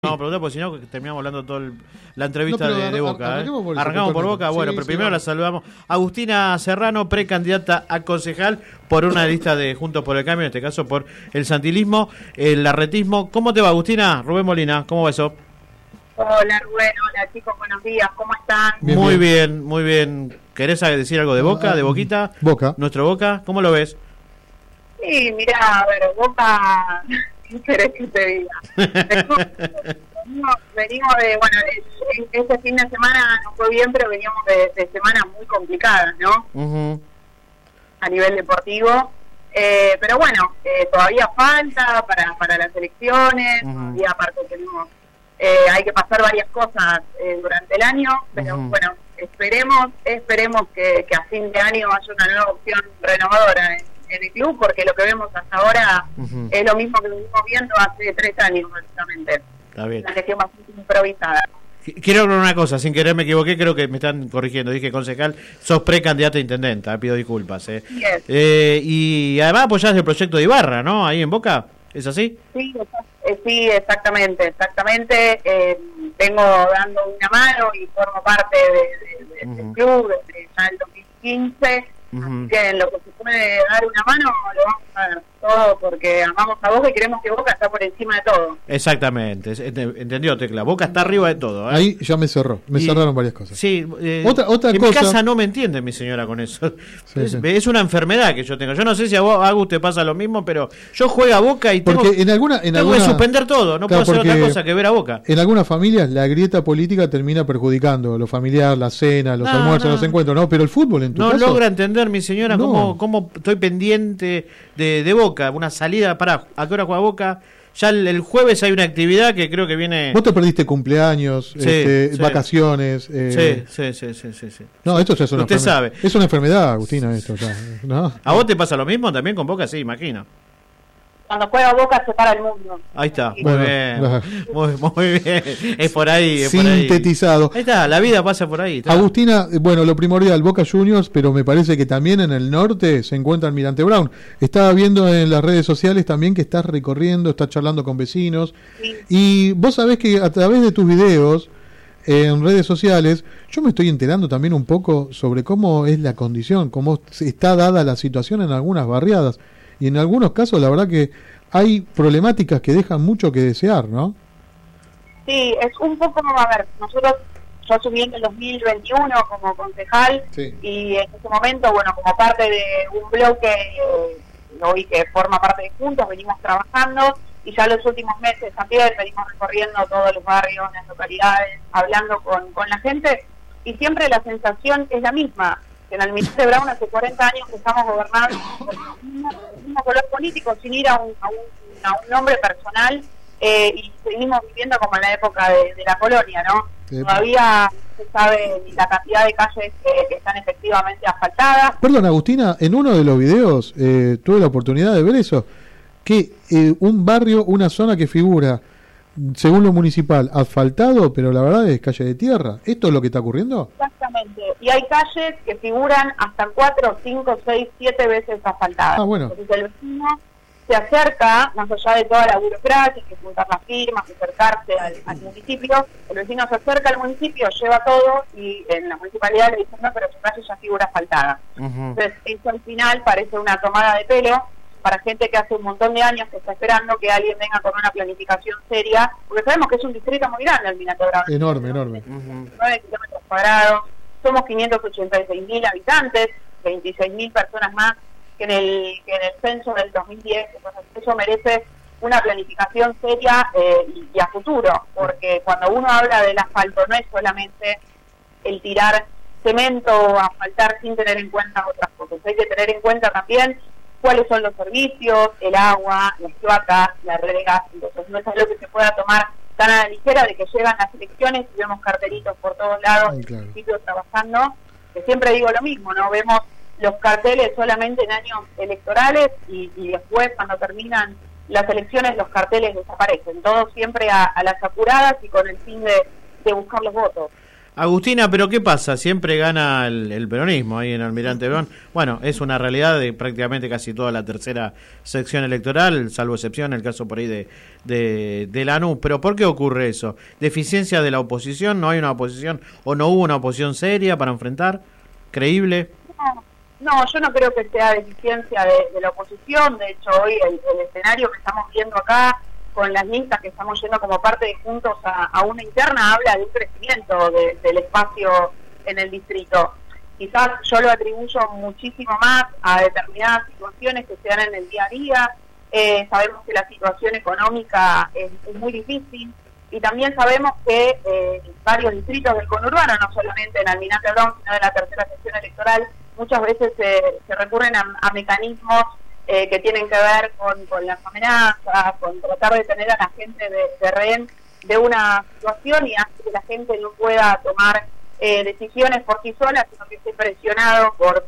No, pregunté porque si no terminamos hablando toda la entrevista No, de Boca. Arrancamos por Boca. Bueno, sí, pero sí, primero vamos. la saludamos. Agustina Serrano, precandidata a concejal por una lista de Juntos por el Cambio, en este caso por el santilismo, el larretismo. ¿Cómo te va, Agustina? Rubén Molina, ¿cómo va eso? Hola Rubén, hola chicos, buenos días, ¿cómo están? Bien, muy bien. bien, muy bien. ¿Querés decir algo de Boca, de Boquita? Boca. ¿Nuestro Boca? ¿Cómo lo ves? Sí, mirá, a ver, Boca, ¿qué querés que te diga? Venimos de, bueno, este fin de semana no fue bien, pero veníamos de semanas muy complicadas, ¿no? Uh-huh. A nivel deportivo. Pero bueno, todavía falta para las elecciones, todavía aparte tenemos, hay que pasar varias cosas durante el año, pero bueno, esperemos que a fin de año haya una nueva opción renovadora en el club, porque lo que vemos hasta ahora es lo mismo que venimos viendo hace 3 años, básicamente. Está bien. Una gestión bastante improvisada. Quiero hablar una cosa, sin querer me equivoqué, creo que me están corrigiendo. Dije concejal, sos precandidata a intendenta, pido disculpas. Yes. Y además apoyás el proyecto de Ibarra, ¿no? Ahí en Boca, ¿es así? Sí, sí, exactamente. Vengo dando una mano y formo parte del club desde ya el 2015. Así que en lo que se puede dar una mano lo vamos a dar todo, porque amamos a Boca y queremos que Boca está por encima de todo. Exactamente, entendió Tecla, Boca está arriba de todo. Ahí ya me cerraron varias cosas. Sí, otra en cosa. mi casa no me entiende mi señora con eso. Sí, sí. Es una enfermedad que yo tengo. Yo no sé si a vos, Agus, te pasa lo mismo, pero yo juego a Boca y tengo, Porque tengo que suspender todo, no claro, puedo hacer otra porque cosa que ver a Boca. En algunas familias la grieta política termina perjudicando lo familiar, la cena, los almuerzos, los encuentros, ¿no? Pero el fútbol en tu No caso, logra entender mi señora No. cómo estoy pendiente de Boca, una salida, ¿a qué hora juega Boca? Ya el jueves hay una actividad que creo que viene... Vos te perdiste cumpleaños, Sí. vacaciones. Sí. No, esto ya es una Usted enfermedad. sabe. Es una enfermedad, Agustina, esto ya, ¿no? ¿A vos te pasa lo mismo también con Boca? Sí, imagino. Cuando juega Boca se para el mundo. Ahí está, Sí. muy Bueno, bien, muy bien. Es por ahí, Sintetizado. Ahí está, la vida pasa por ahí. Está. Agustina, bueno, lo primordial, Boca Juniors, pero me parece que también en el norte se encuentra Almirante Brown. Estaba viendo en las redes sociales también que estás recorriendo, estás charlando con vecinos. Sí. Y vos sabés que a través de tus videos en redes sociales, yo me estoy enterando también un poco sobre cómo es la condición, cómo está dada la situación en algunas barriadas. Y en algunos casos, la verdad que hay problemáticas que dejan mucho que desear, ¿no? Sí, es un poco, a ver, yo asumí en el 2021 como concejal, Sí. y en ese momento, bueno, como parte de un bloque hoy que forma parte de Juntos, venimos trabajando, y ya los últimos meses también venimos recorriendo todos los barrios, las localidades, hablando con la gente, y siempre la sensación es la misma, que en Almirante Brown hace 40 años que estamos gobernando con el mismo color político, sin ir a un nombre personal, y seguimos viviendo como en la época de la colonia, ¿no? Sí. Todavía no se sabe ni la cantidad de calles que están efectivamente asfaltadas. Perdón, Agustina, en uno de los videos tuve la oportunidad de ver eso, que un barrio, una zona que figura, según lo municipal, asfaltado, pero la verdad es calle de tierra. ¿Esto es lo que está ocurriendo? Exactamente, y hay calles que figuran hasta 4, 5, 6, 7 veces asfaltadas. Ah, bueno. Entonces el vecino se acerca, más allá de toda la burocracia, que juntar las firmas, acercarse al municipio, el vecino se acerca al municipio, lleva todo, y en la municipalidad le dicen, no, pero su calle ya figura asfaltada. Entonces eso al final parece una tomada de pelo para gente que hace un montón de años que está esperando que alguien venga con una planificación seria, porque sabemos que es un distrito muy grande Almirante Brown. Enorme. 9 kilómetros cuadrados, somos 586.000 habitantes, 26.000 personas más que en el censo del 2010, entonces eso merece una planificación seria y a futuro, porque cuando uno habla del asfalto no es solamente el tirar cemento o asfaltar sin tener en cuenta otras cosas, hay que tener en cuenta también cuáles son los servicios, el agua, las cloacas, la red de gas. Entonces no es algo que se pueda tomar tan a la ligera de que llegan las elecciones y vemos cartelitos por todos lados, Ay, claro. municipios trabajando, que siempre digo lo mismo, ¿no? Vemos los carteles solamente en años electorales y después cuando terminan las elecciones los carteles desaparecen, todos siempre a las apuradas y con el fin de buscar los votos. Agustina, pero ¿qué pasa? Siempre gana el peronismo ahí en Almirante Brown. Bueno, es una realidad de prácticamente casi toda la tercera sección electoral, salvo excepción el caso por ahí de Lanús. Pero ¿por qué ocurre eso? ¿Deficiencia de la oposición? ¿No hay una oposición o no hubo una oposición seria para enfrentar? ¿Creíble? No, yo no creo que sea deficiencia de la oposición. De hecho, hoy el escenario que estamos viendo acá, con las listas que estamos yendo como parte de Juntos a una interna, habla de un crecimiento del espacio en el distrito. Quizás yo lo atribuyo muchísimo más a determinadas situaciones que se dan en el día a día. Sabemos que la situación económica es muy difícil, y también sabemos que varios distritos del conurbano, no solamente en Almirante Brown, sino de la tercera sección electoral, muchas veces se recurren a mecanismos que tienen que ver con las amenazas, con tratar de tener a la gente de rehén de una situación, y hace que la gente no pueda tomar decisiones por sí sola, sino que esté presionado por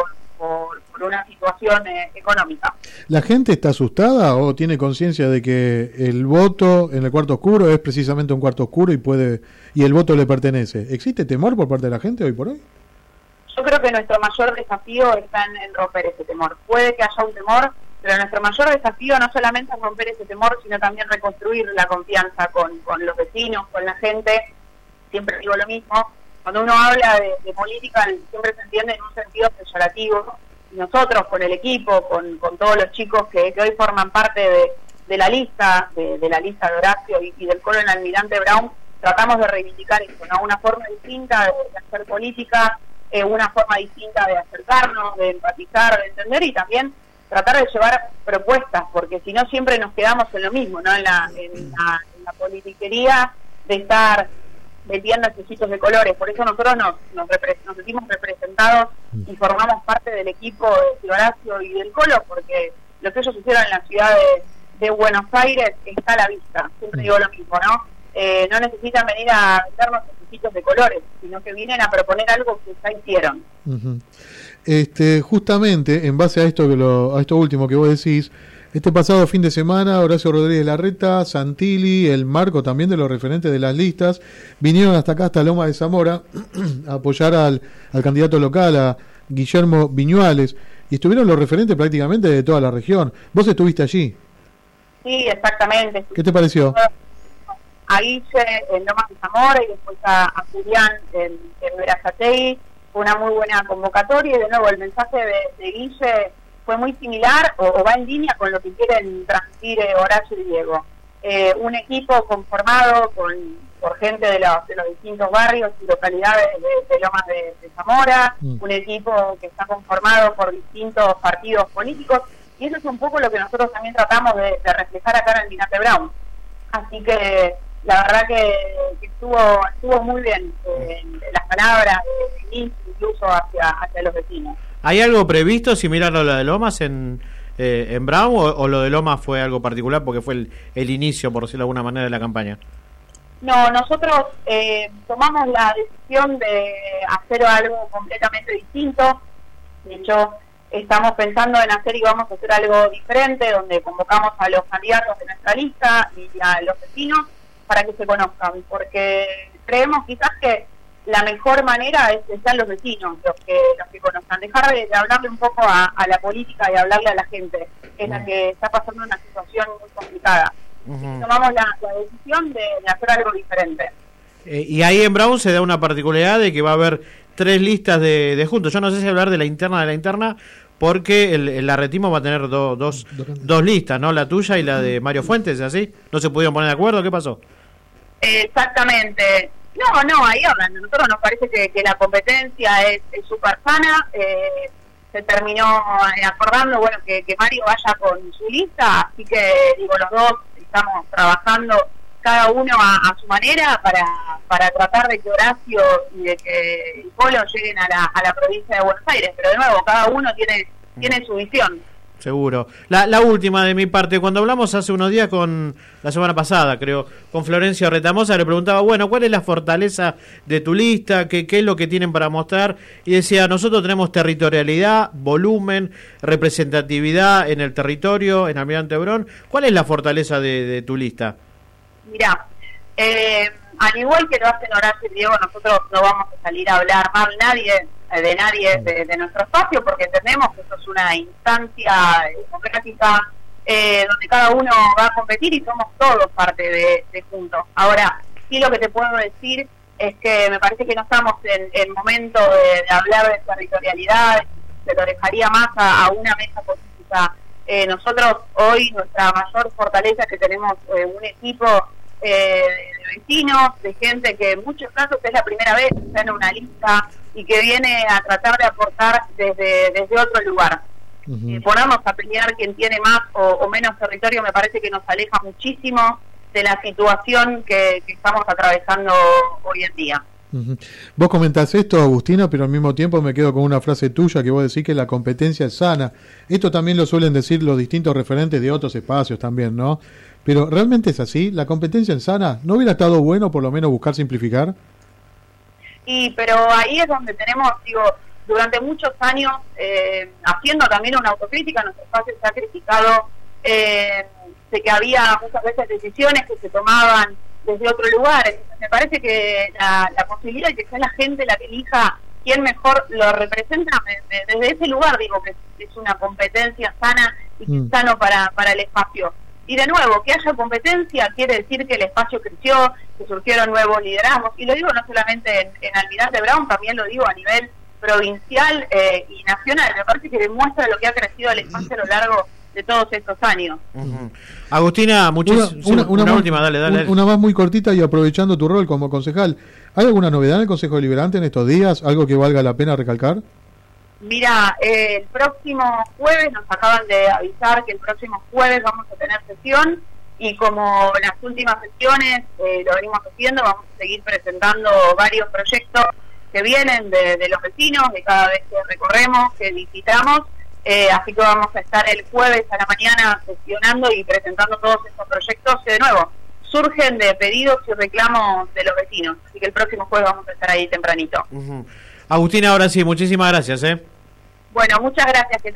una situación económica. ¿La gente está asustada o tiene conciencia de que el voto en el cuarto oscuro es precisamente un cuarto oscuro y el voto le pertenece? ¿Existe temor por parte de la gente hoy por hoy? Yo creo que nuestro mayor desafío está en romper ese temor. Puede que haya un temor, pero nuestro mayor desafío no solamente es romper ese temor, sino también reconstruir la confianza con los vecinos, con la gente. Siempre digo lo mismo, cuando uno habla de política siempre se entiende en un sentido peyorativo. Y nosotros, con el equipo, con todos los chicos que hoy forman parte de la lista, de la lista de Horacio y del colo en Almirante Brown, tratamos de reivindicar eso, ¿no? Una forma distinta de hacer política, una forma distinta de acercarnos, de empatizar, de entender, y también tratar de llevar propuestas, porque si no siempre nos quedamos en lo mismo, ¿no? En la politiquería de estar metiendo estos de colores. Por eso nosotros nos sentimos representados y formamos parte del equipo de Horacio y del Colo, porque lo que ellos hicieron en la ciudad de Buenos Aires está a la vista. Siempre digo lo mismo, ¿no? No necesitan venir a vendernos de colores, sino que vienen a proponer algo que ya hicieron. Uh-huh. Justamente, en base a esto último que vos decís, este pasado fin de semana, Horacio Rodríguez Larreta, Santilli, el marco también de los referentes de las listas, vinieron hasta acá, hasta Loma de Zamora, a apoyar al candidato local, a Guillermo Viñuales, y estuvieron los referentes prácticamente de toda la región. ¿Vos estuviste allí? Sí, exactamente. ¿Qué te pareció? A Guille en Lomas de Zamora y después a Julián en Verazategui. Fue una muy buena convocatoria, y de nuevo el mensaje de Guille fue muy similar o va en línea con lo que quieren transmitir Horacio y Diego. Un equipo conformado por gente de los distintos barrios y localidades de Lomas de Zamora, un equipo que está conformado por distintos partidos políticos, y eso es un poco lo que nosotros también tratamos de reflejar acá en Almirante Brown. Así que la verdad que estuvo muy bien las palabras de incluso hacia los vecinos. ¿Hay algo previsto similar a lo de Lomas en Brown o lo de Lomas fue algo particular porque fue el inicio, por decirlo de alguna manera, de la campaña? No, nosotros tomamos la decisión de hacer algo completamente distinto. De hecho, estamos pensando en hacer y vamos a hacer algo diferente, donde convocamos a los candidatos de nuestra lista y a los vecinos para que se conozcan, porque creemos quizás que la mejor manera es que sean los vecinos los que conozcan, dejar de hablarle un poco a la política y hablarle a la gente, que es la que está pasando una situación muy complicada. Uh-huh. Tomamos la decisión de hacer algo diferente. Y ahí en Brown se da una particularidad de que va a haber 3 listas de juntos. Yo no sé si hablar de la interna, porque el arretismo va a tener dos listas, ¿no? La tuya y la de Mario Fuentes, ¿así? ¿No se pudieron poner de acuerdo? ¿Qué pasó? Exactamente. No, ahí hablan. A nosotros nos parece que la competencia es súper sana. Se terminó acordando, bueno, que Mario vaya con su lista, así que, los dos estamos trabajando cada uno a su manera para tratar de que Horacio y de que el Polo lleguen a la provincia de Buenos Aires, pero de nuevo, cada uno tiene su visión. Seguro. La última de mi parte, cuando hablamos hace unos días la semana pasada, creo, con Florencio Retamosa, le preguntaba, bueno, ¿cuál es la fortaleza de tu lista? ¿Qué es lo que tienen para mostrar? Y decía, nosotros tenemos territorialidad, volumen, representatividad en el territorio, en Almirante Brown. ¿Cuál es la fortaleza de tu lista? Mirá, al igual que lo hacen Horacio y Diego, nosotros no vamos a salir a hablar mal de nadie de nuestro espacio, porque entendemos que esto es una instancia democrática donde cada uno va a competir y somos todos parte de juntos. Ahora, sí, lo que te puedo decir es que me parece que no estamos en momento de hablar de territorialidad, se lo dejaría más a una mesa política. Nosotros hoy, nuestra mayor fortaleza es que tenemos un equipo de vecinos, de gente que en muchos casos es la primera vez que está en una lista y que viene a tratar de aportar desde otro lugar. Ponernos a pelear quien tiene más o menos territorio me parece que nos aleja muchísimo de la situación que estamos atravesando hoy en día. Vos comentás esto, Agustina, pero al mismo tiempo me quedo con una frase tuya que vos decís que la competencia es sana. Esto también lo suelen decir los distintos referentes de otros espacios también, ¿no? Pero ¿realmente es así? ¿La competencia es sana? ¿No hubiera estado bueno por lo menos buscar simplificar? Pero ahí es donde tenemos, durante muchos años, haciendo también una autocrítica, nuestro espacio se ha criticado de que había muchas veces decisiones que se tomaban desde otro lugar. Entonces, me parece que la posibilidad de que sea la gente la que elija quién mejor lo representa, desde ese lugar digo que es una competencia sana y que es sano para el espacio. Y de nuevo, que haya competencia quiere decir que el espacio creció, que surgieron nuevos liderazgos, y lo digo no solamente en Almirante Brown, también lo digo a nivel provincial y nacional. Me parece que demuestra lo que ha crecido el espacio a lo largo de todos estos años. Agustina, una última, dale. Una más muy cortita y aprovechando tu rol como concejal. ¿Hay alguna novedad en el Consejo Deliberante en estos días? ¿Algo que valga la pena recalcar? Mira, el próximo jueves nos acaban de avisar que el próximo jueves vamos a tener sesión y como las últimas sesiones lo venimos haciendo, vamos a seguir presentando varios proyectos que vienen de los vecinos, de cada vez que recorremos, que visitamos. Así que vamos a estar el jueves a la mañana sesionando y presentando todos estos proyectos que de nuevo surgen de pedidos y reclamos de los vecinos. Así que el próximo jueves vamos a estar ahí tempranito. Agustina, ahora sí, muchísimas gracias. Bueno, muchas gracias.